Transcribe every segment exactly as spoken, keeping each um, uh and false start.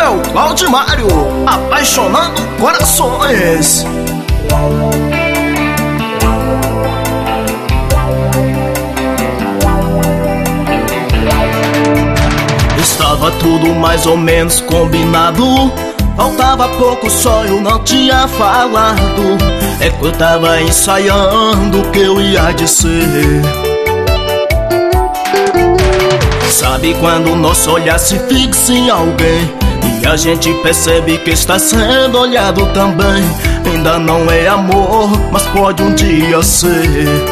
é o Claudimário, apaixonando corações. Estava tudo mais ou menos combinado, faltava pouco só eu não tinha falado. É que eu tava ensaiando o que eu ia dizer. Sabe quando o nosso olhar se fixa em alguém e a gente percebe que está sendo olhado também? Ainda não é amor, mas pode um dia ser.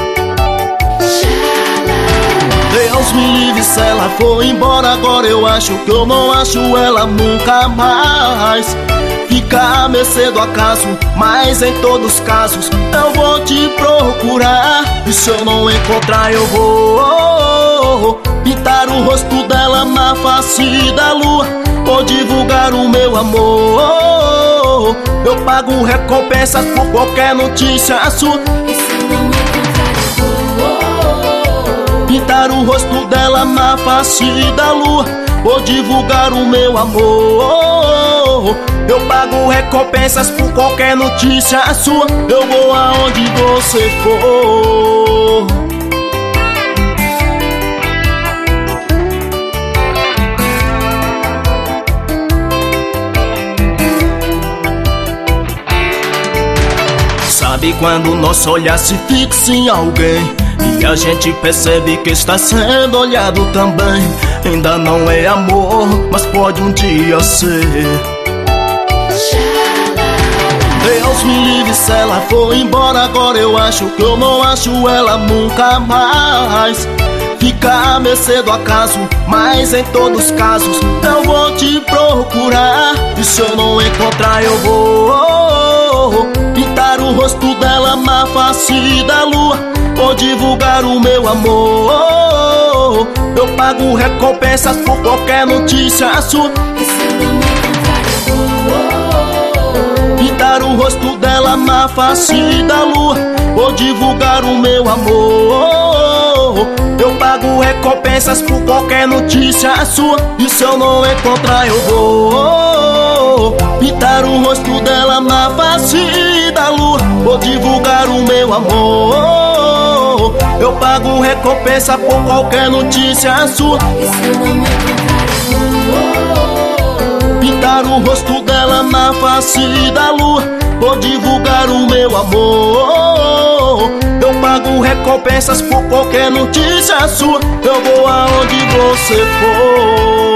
Deus me livre se ela for embora agora, eu acho que eu não acho ela nunca mais. Fica a mercê do acaso, mas em todos os casos eu vou te procurar. E se eu não encontrar eu vou pintar o rosto dela na face da lua, vou divulgar o meu amor. Eu pago recompensas por qualquer notícia sua. E se eu não encontrar eu vou pintar o rosto dela na face da lua, vou divulgar o meu amor. Eu pago recompensas por qualquer notícia sua. Eu vou aonde você for. Sabe quando o nosso olhar se fixa em alguém e a gente percebe que está sendo olhado também? Ainda não é amor, mas pode um dia ser. Deus me livre se ela for embora agora, eu acho que eu não acho ela nunca mais. Fica a mercê do acaso, mas em todos os casos eu vou te procurar. E se eu não encontrar eu vou pintar o rosto dela na face da lua, vou divulgar o meu amor. Eu pago recompensas por qualquer notícia sua. E se eu não encontrar eu vou pintar o rosto dela na face da lua, vou divulgar o meu amor. Eu pago recompensas por qualquer notícia sua. E se eu não encontrar eu vou pintar o rosto dela na face da lua, vou divulgar o meu amor. Eu pago recompensa por qualquer notícia sua. E se eu não encontrar eu vou pintar o rosto dela na face da lua, vou divulgar o meu amor. Eu pago recompensas por qualquer notícia sua. Eu vou aonde você for.